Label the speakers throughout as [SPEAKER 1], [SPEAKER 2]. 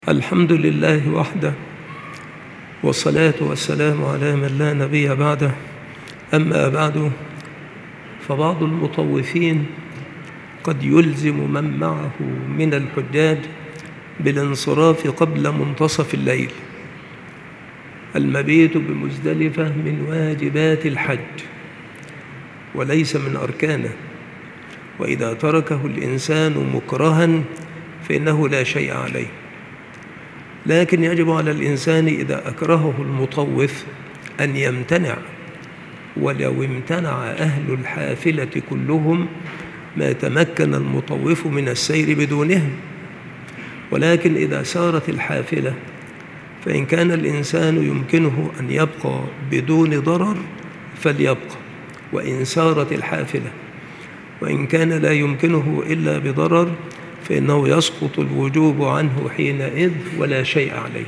[SPEAKER 1] الحمد لله وحده، والصلاة والسلام على من لا نبي بعده. أما بعد، فبعض المطوفين قد يلزم من معه من الحجاج بالانصراف قبل منتصف الليل. المبيت بمزدلفة من واجبات الحج وليس من أركانه، وإذا تركه الإنسان مكرها فإنه لا شيء عليه. لكن يجب على الإنسان إذا أكرهه المطوف أن يمتنع، ولو امتنع أهل الحافلة كلهم ما تمكن المطوف من السير بدونهم. ولكن إذا سارت الحافلة فإن كان الإنسان يمكنه أن يبقى بدون ضرر فليبقى، وإن سارت الحافلة، وإن كان لا يمكنه إلا بضرر فإنه يسقط الوجوب عنه حينئذ ولا شيء عليه.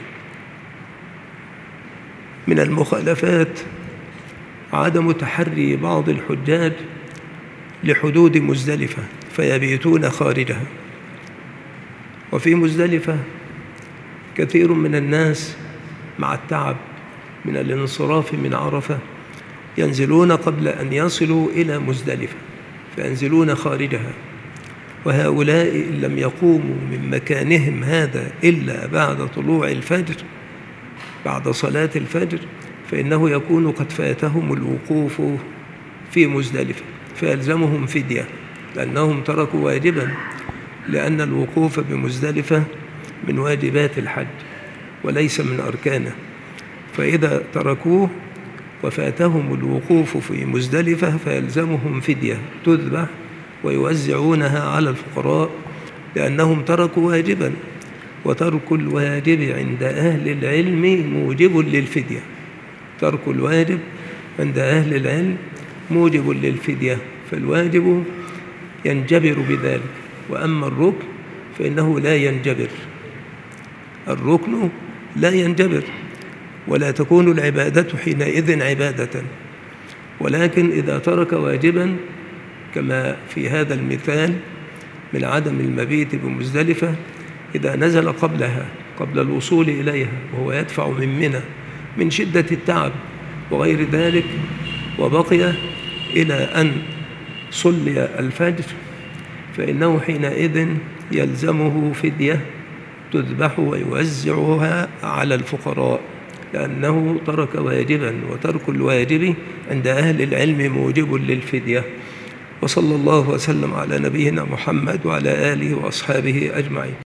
[SPEAKER 1] من المخالفات عدم تحري بعض الحجاج لحدود مزدلفة فيبيتون خارجها. وفي مزدلفة كثير من الناس مع التعب من الانصراف من عرفة ينزلون قبل أن يصلوا إلى مزدلفة فينزلون خارجها، وهؤلاء إن لم يقوموا من مكانهم هذا إلا بعد طلوع الفجر، بعد صلاة الفجر، فإنه يكون قد فاتهم الوقوف في مزدلفة فيلزمهم فدية، لأنهم تركوا واجبا، لأن الوقوف بمزدلفة من واجبات الحج وليس من أركانه. فإذا تركوه وفاتهم الوقوف في مزدلفة فيلزمهم فدية تذبح ويوزعونها على الفقراء، لأنهم تركوا واجبا، وترك الواجب عند أهل العلم موجب للفدية. ترك الواجب عند أهل العلم موجب للفدية، فالواجب ينجبر بذلك، وأما الركن فإنه لا ينجبر. الركن لا ينجبر، ولا تكون العبادة حينئذ عبادة. ولكن إذا ترك واجبا كما في هذا المثال من عدم المبيت بمزدلفة، إذا نزل قبلها قبل الوصول إليها وهو يدفع من منى من شدة التعب وغير ذلك، وبقي إلى أن صلي الفجر، فإنه حينئذ يلزمه فدية تذبح ويوزعها على الفقراء، لأنه ترك واجبا، وترك الواجب عند أهل العلم موجب للفدية. وصلى الله وسلم على نبينا محمد وعلى آله وأصحابه أجمعين.